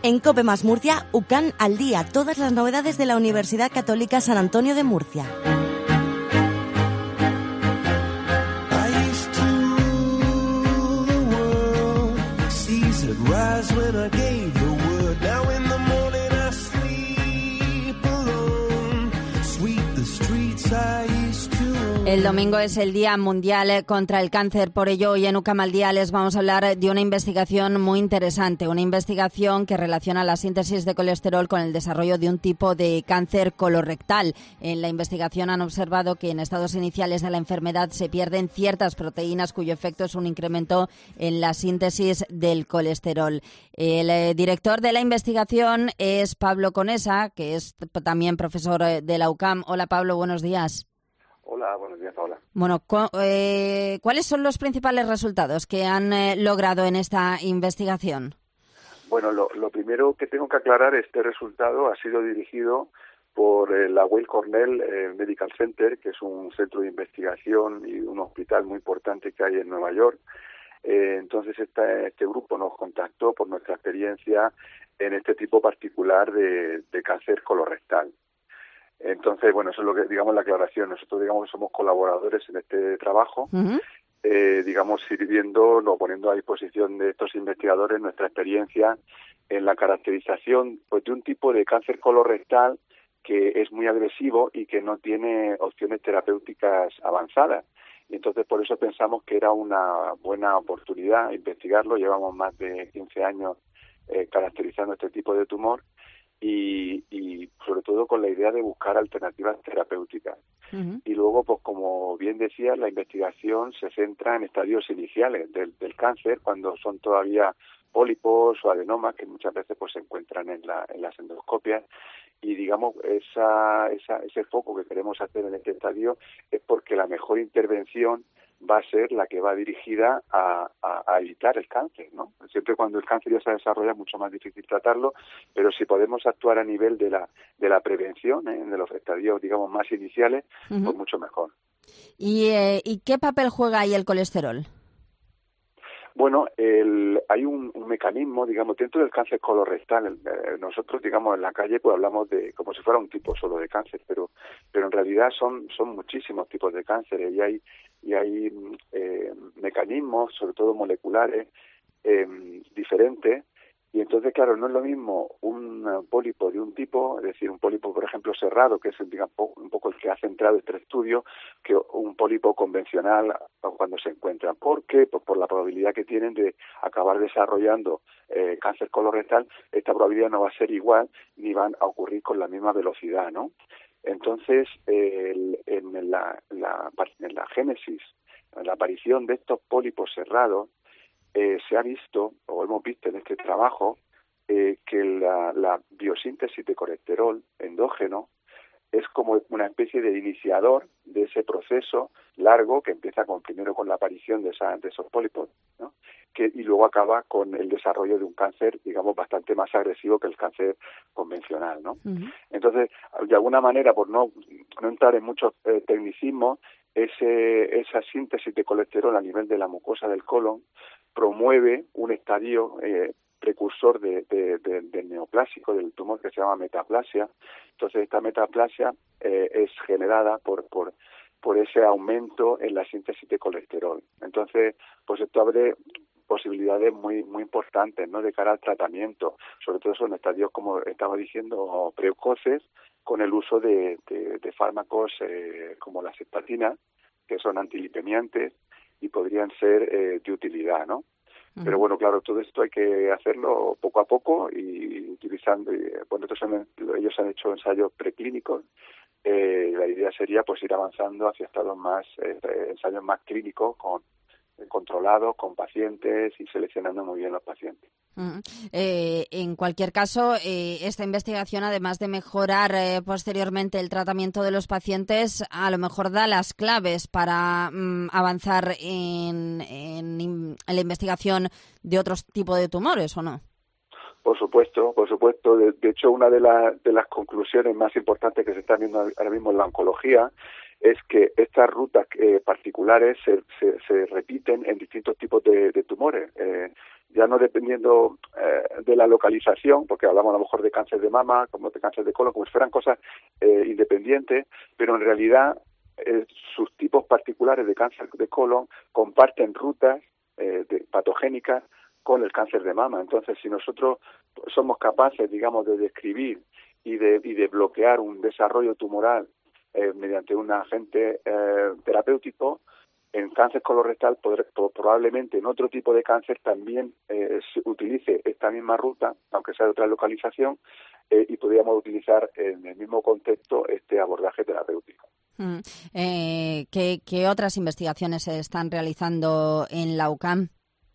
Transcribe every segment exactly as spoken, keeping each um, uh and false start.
En COPE más Murcia, U C A N al día, todas las novedades de la Universidad Católica San Antonio de Murcia. El domingo es el Día Mundial contra el Cáncer, por ello hoy en U C A M al día les vamos a hablar de una investigación muy interesante, una investigación que relaciona la síntesis de colesterol con el desarrollo de un tipo de cáncer colorectal. En la investigación han observado que en estados iniciales de la enfermedad se pierden ciertas proteínas cuyo efecto es un incremento en la síntesis del colesterol. El eh, director de la investigación es Pablo Conesa, que es también profesor de la U C A M. Hola Pablo, buenos días. Hola, buenos días, Paola. Bueno, eh, ¿cuáles son los principales resultados que han eh, logrado en esta investigación? Bueno, lo, lo primero que tengo que aclarar, este resultado ha sido dirigido por eh, la Weill Cornell eh, Medical Center, que es un centro de investigación y un hospital muy importante que hay en Nueva York. Eh, entonces, esta, este grupo nos contactó por nuestra experiencia en este tipo particular de, de cáncer colorectal. Entonces, bueno, eso es lo que, digamos, la aclaración. Nosotros, digamos, que somos colaboradores en este trabajo, uh-huh. eh, digamos, sirviendo, no, poniendo a disposición de estos investigadores nuestra experiencia en la caracterización, pues, de un tipo de cáncer colorectal que es muy agresivo y que no tiene opciones terapéuticas avanzadas. Y entonces, por eso pensamos que era una buena oportunidad investigarlo. Llevamos más de quince años eh, caracterizando este tipo de tumor. Y, y sobre todo con la idea de buscar alternativas terapéuticas. Uh-huh. Y luego, pues como bien decía, la investigación se centra en estadios iniciales del, del cáncer, cuando son todavía pólipos o adenomas, que muchas veces pues se encuentran en, la, en las endoscopias. Y digamos, esa, esa, ese foco que queremos hacer en este estadio es porque la mejor intervención va a ser la que va dirigida a, a, a evitar el cáncer, ¿no? Siempre cuando el cáncer ya se desarrolla es mucho más difícil tratarlo, pero si podemos actuar a nivel de la de la prevención, ¿eh? de los estadios, digamos, más iniciales, uh-huh. pues mucho mejor. ¿Y, eh, ¿Y qué papel juega ahí el colesterol? Bueno, el, hay un, un mecanismo, digamos, dentro del cáncer colorectal. Eh, nosotros, digamos, en la calle, pues hablamos de como si fuera un tipo solo de cáncer, pero pero en realidad son son muchísimos tipos de cánceres y hay y hay eh, mecanismos, sobre todo moleculares, eh, diferentes. Y entonces, claro, no es lo mismo un pólipo de un tipo, es decir, un pólipo, por ejemplo, cerrado, que es digamos, un poco el que ha centrado este estudio, que un pólipo convencional cuando se encuentran. ¿Por qué? Pues por la probabilidad que tienen de acabar desarrollando eh, cáncer colorectal. Esta probabilidad no va a ser igual ni van a ocurrir con la misma velocidad, ¿no? Entonces, eh, el, en, la, la, en la génesis, en la aparición de estos pólipos cerrados, Eh, se ha visto, o hemos visto en este trabajo, eh, que la, la biosíntesis de colesterol endógeno es como una especie de iniciador de ese proceso largo que empieza con primero con la aparición de, esa, de esos pólipos, ¿no? que, y luego acaba con el desarrollo de un cáncer, digamos, bastante más agresivo que el cáncer convencional, ¿no? Uh-huh. Entonces, de alguna manera, por no, no entrar en muchos eh, tecnicismos, ese, esa síntesis de colesterol a nivel de la mucosa del colon promueve un estadio eh, precursor de, de, de, del neoplásico, del tumor, que se llama metaplasia. Entonces, esta metaplasia eh, es generada por, por, por ese aumento en la síntesis de colesterol. Entonces, pues esto abre posibilidades muy muy importantes, ¿no?, de cara al tratamiento, sobre todo son estadios, como estaba diciendo, precoces, con el uso de, de, de fármacos eh, como las estatinas, que son antilipemiantes y podrían ser eh, de utilidad, ¿no? Uh-huh. Pero bueno, claro, todo esto hay que hacerlo poco a poco y utilizando, y, bueno, entonces ellos han hecho ensayos preclínicos. Eh, la idea sería pues ir avanzando hacia estados más, eh, ensayos más clínicos con controlados con pacientes y seleccionando muy bien los pacientes. Uh-huh. Eh, en cualquier caso, eh, esta investigación, además de mejorar eh, posteriormente el tratamiento de los pacientes, a lo mejor da las claves para um, avanzar en, en, en la investigación de otros tipos de tumores, ¿o no? Por supuesto, por supuesto. De, de hecho, una de, la, de las conclusiones más importantes que se están viendo ahora mismo en la oncología es que estas rutas eh, particulares se, se, se repiten en distintos tipos de, de tumores, eh, ya no dependiendo eh, de la localización, porque hablamos a lo mejor de cáncer de mama, como de cáncer de colon, como si fueran cosas eh, independientes, pero en realidad eh, sus tipos particulares de cáncer de colon comparten rutas eh, de, patogénicas con el cáncer de mama. Entonces, si nosotros somos capaces, digamos, de describir y de, y de bloquear un desarrollo tumoral eh, mediante un agente eh, terapéutico, en cáncer colorectal podré, probablemente en otro tipo de cáncer también eh, se utilice esta misma ruta, aunque sea de otra localización, eh, y podríamos utilizar en el mismo contexto este abordaje terapéutico. Mm. Eh, ¿qué, ¿Qué otras investigaciones se están realizando en la U C A M?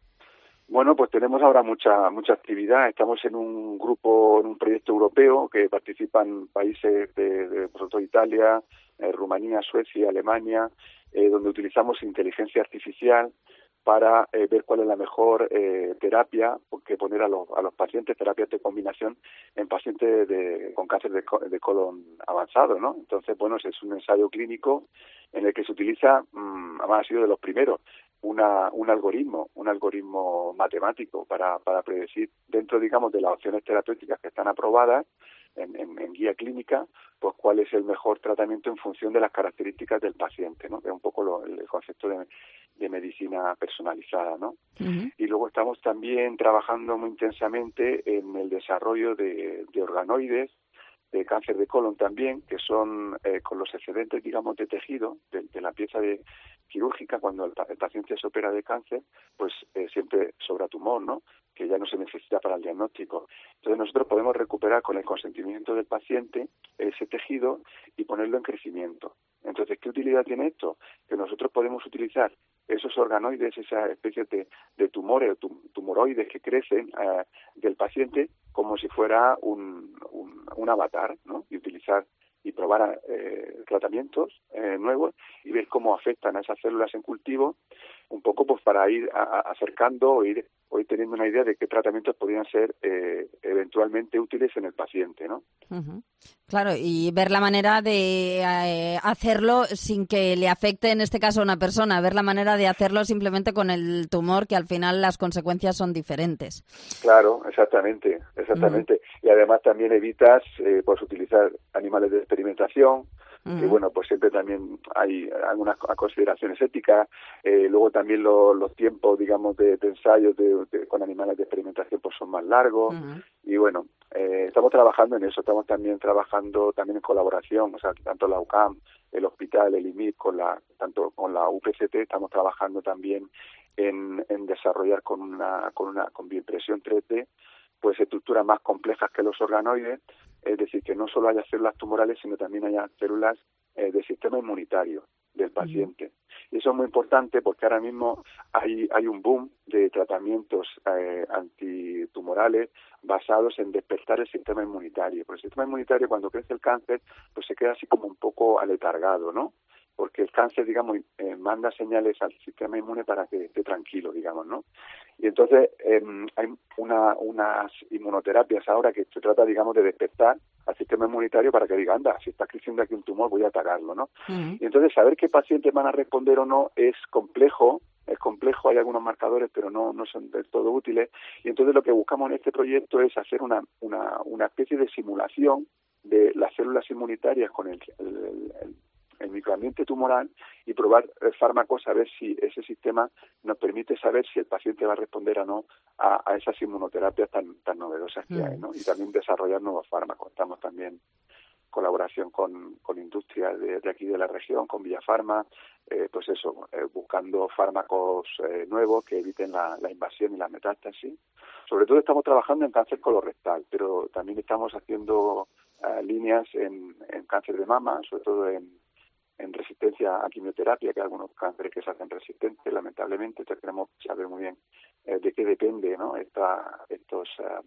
Bueno, pues tenemos ahora mucha mucha actividad. Estamos en un grupo, en un proyecto europeo que participan países de, de por ejemplo, Italia, eh, Rumanía, Suecia, Alemania, eh, donde utilizamos inteligencia artificial para eh, ver cuál es la mejor eh, terapia que poner a los, a los pacientes, terapias de combinación en pacientes de, con cáncer de, de colon avanzado, ¿no? Entonces, bueno, es un ensayo clínico en el que se utiliza, mmm, además ha sido de los primeros, una, un algoritmo, un algoritmo matemático para, para predecir dentro, digamos, de las opciones terapéuticas que están aprobadas en, en, en guía clínica, pues cuál es el mejor tratamiento en función de las características del paciente, ¿no? Que es un poco lo, el concepto de, de medicina personalizada, ¿no? Uh-huh. Y luego estamos también trabajando muy intensamente en el desarrollo de, de organoides de cáncer de colon también, que son eh, con los excedentes, digamos, de tejido, de, de la pieza de, quirúrgica, cuando el, el paciente se opera de cáncer, pues eh, siempre sobra tumor, ¿no? Que ya no se necesita para el diagnóstico. Entonces nosotros podemos recuperar con el consentimiento del paciente ese tejido y ponerlo en crecimiento. Entonces, ¿qué utilidad tiene esto? Que nosotros podemos utilizar esos organoides, esas especies de, de tumores, tumoroides que crecen eh, del paciente como si fuera un, un, un avatar, ¿no? Y utilizar y probar eh, tratamientos eh, nuevos y ver cómo afectan a esas células en cultivo, un poco pues para ir a, a acercando o ir, o ir teniendo una idea de qué tratamientos podrían ser eh, eventualmente útiles en el paciente, ¿no? Uh-huh. Claro, y ver la manera de eh, hacerlo sin que le afecte, en este caso, a una persona, ver la manera de hacerlo simplemente con el tumor, que al final las consecuencias son diferentes. Claro, exactamente, exactamente. Uh-huh. Y además también evitas eh, pues utilizar animales de experimentación, uh-huh. que bueno, pues siempre también hay algunas consideraciones éticas, eh, luego también lo, los tiempos, digamos, de, de ensayos de, de, con animales de experimentación pues son más largos, uh-huh. y bueno, eh, estamos trabajando en eso, estamos también trabajando también en colaboración, o sea, tanto la U C A M, el hospital, el I M I D, con la, tanto con la U P C T, estamos trabajando también en, en desarrollar con una, con una, con bioimpresión tres D, pues estructuras más complejas que los organoides, es decir, que no solo haya células tumorales, sino también haya células eh, del sistema inmunitario del paciente. Y eso es muy importante porque ahora mismo hay, hay un boom de tratamientos eh, antitumorales basados en despertar el sistema inmunitario. Porque el sistema inmunitario, cuando crece el cáncer, pues se queda así como un poco aletargado, ¿no? Porque el cáncer, digamos, eh, manda señales al sistema inmune para que esté tranquilo, digamos, ¿no? Y entonces eh, hay una, unas inmunoterapias ahora que se trata, digamos, de despertar al sistema inmunitario para que diga, anda, si está creciendo aquí un tumor, voy a atacarlo, ¿no? Uh-huh. Y entonces saber qué pacientes van a responder o no es complejo, es complejo, hay algunos marcadores, pero no, no son del todo útiles. Y entonces lo que buscamos en este proyecto es hacer una, una, una especie de simulación de las células inmunitarias con el, el, el, el el microambiente tumoral y probar fármacos a ver si ese sistema nos permite saber si el paciente va a responder o no a, a esas inmunoterapias tan tan novedosas que mm. hay, ¿no? Y también desarrollar nuevos fármacos. Estamos también en colaboración con, con industrias de, de aquí de la región, con Villafarma, eh, pues eso, eh, buscando fármacos eh, nuevos que eviten la, la invasión y la metástasis. Sobre todo estamos trabajando en cáncer colorectal, pero también estamos haciendo uh, líneas en, en cáncer de mama, sobre todo en en resistencia a quimioterapia, que hay algunos cánceres que se hacen resistentes, lamentablemente. Entonces tenemos que saber muy bien eh, de qué depende, ¿no? Esta, estos, uh,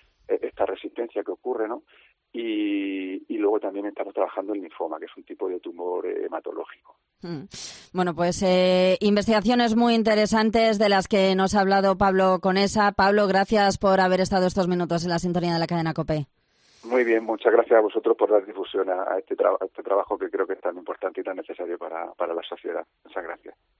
esta resistencia que ocurre, ¿no? Y, y luego también estamos trabajando en linfoma, que es un tipo de tumor hematológico. Mm. Bueno, pues eh, investigaciones muy interesantes de las que nos ha hablado Pablo Conesa. Pablo, gracias por haber estado estos minutos en la sintonía de la cadena COPE. Muy bien, muchas gracias a vosotros por dar difusión a, a, este, tra a este trabajo que creo que es tan importante y tan necesario para, para la sociedad. Muchas gracias.